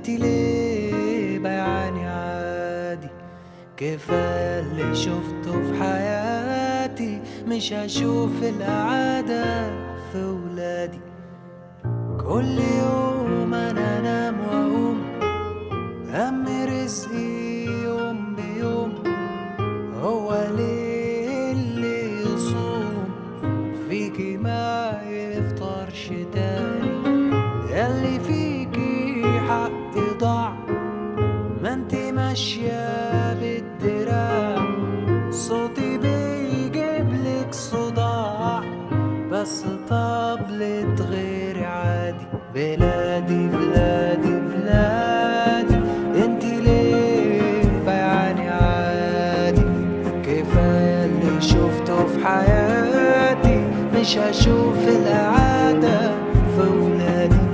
انت ليه بيعاني عادي؟ كفاية اللي شفته في حياتي، مش هشوف الإعادة في ولادي. كل يوم أنا أنام وأقوم، هم رزقي يوم بيوم. هو ليه اللي يصوم فيكي ما يفطرش تاني؟ ياللي فيكي حق ضاع، ما انتي ماشية بالدراع. صوتي بيجيبلك صداع، بس طبلة غيري عادي. بلادي بلادي بلادي، انتي ليه بيعاني عادي؟ كفاية اللي شفته في حياتي، مش هشوف الإعادة في ولادي.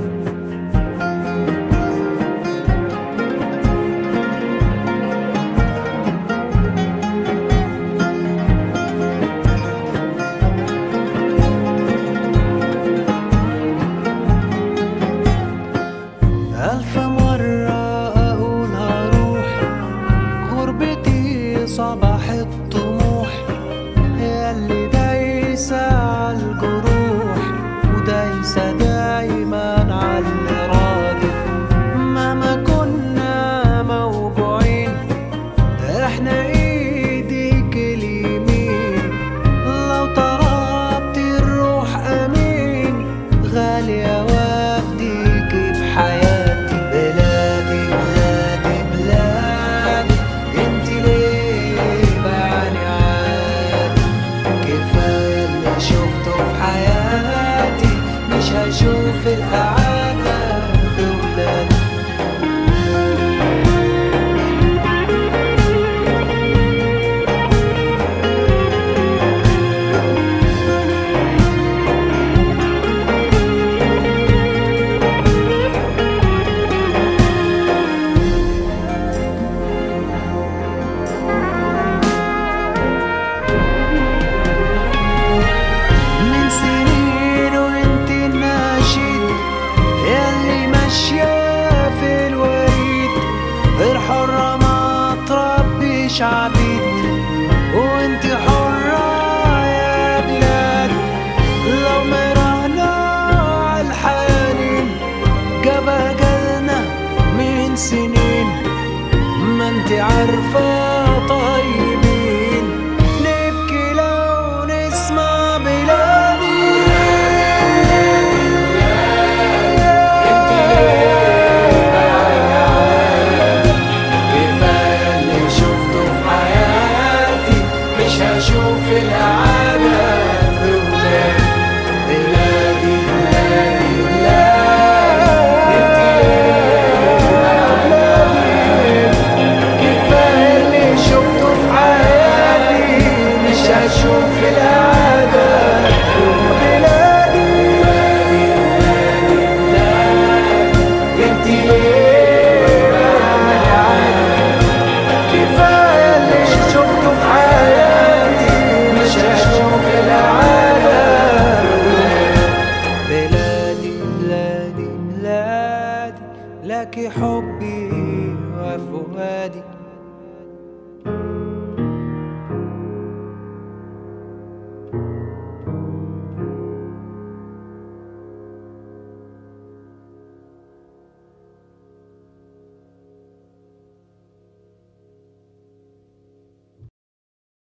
ألف مرة أقول هروح، غربتي صباح الطموح. ياللي دايسة عالجروح، ودايسة دايما عالإرادة. مهما كنا موجوعين، احنا ايديك اليمين. لو طلبتي الروح أمين، غالية وافديك بحياتي. بلادي بلادي بلادي، انتي ليه بيعاني عادي؟ كفاية اللي شفته في حياتي، مش هشوف الإعادة في ولادي. من سنين وانت الناشد، ياللي ماشية في الوريد. الحرة ما تربيش عبيد، وانت حرة يا بلاد. لو مرهنا عالحنين، جاب أجلنا من سنين. ما انت عارفة